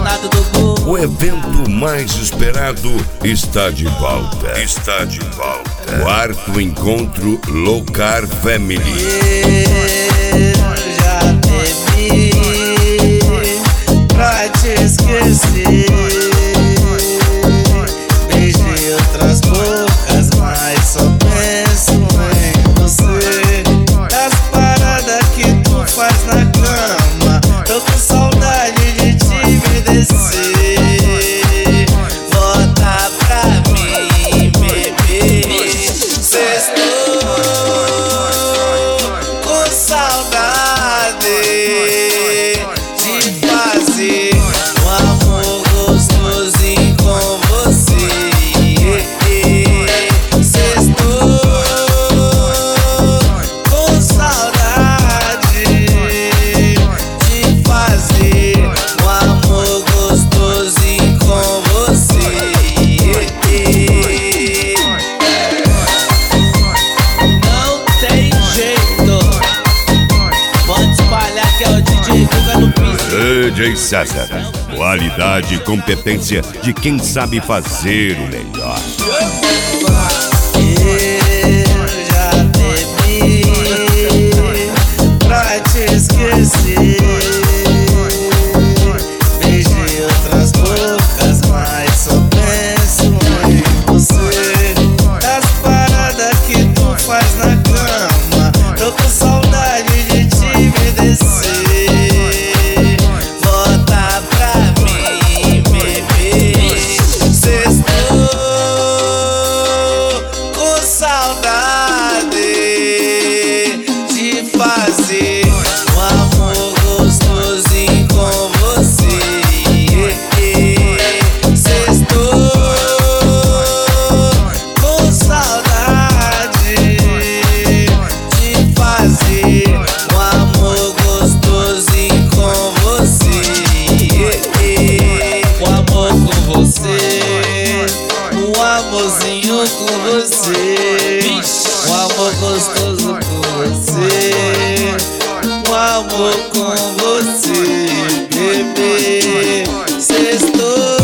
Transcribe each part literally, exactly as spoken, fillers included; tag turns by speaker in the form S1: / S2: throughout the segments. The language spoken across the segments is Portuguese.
S1: apaixonado do gol.
S2: O evento mais esperado está de volta. Está de volta. Quarto encontro Loucar Family.
S1: Eu já bebi pra te esquecer. Beijei outras bocas, mas só penso em você. Das paradas que tu faz na cama, tô com saudade de te obedecer. Volta pra mim, bebê. Sextou com saudade de fazer um amor gostosinho com você. Sextou com saudade de fazer um amor gostosinho com você. Não tem jeito, pode espalhar que é o D J Guga no piso.
S2: D J César. Qualidade e competência de quem sabe fazer o melhor.
S1: Eu já bebi pra te esquecer. Beijei outras bocas, mas só penso em você. Das paradas que tu faz na cama, tô com saudade de te obedecer. Volta pra mim, bebê. Sextou com saudade de fazer um amor gostosinho com você. Sextou com saudade de fazer um amor gostosinho com você. Um amor com você, um amorzinho com você, um amor gostoso com você, um amor com você, bebê. Sextou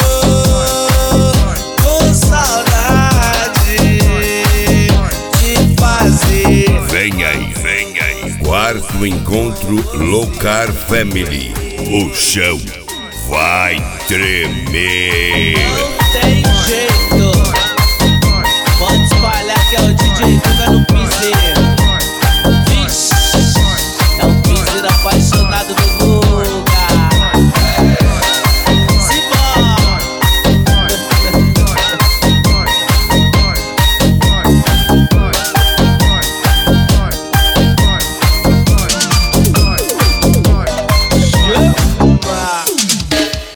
S1: com saudade de fazer.
S2: Vem aí, vem aí. Quarto encontro Loucar Family. O chão vai tremer.
S1: Não tem jeito,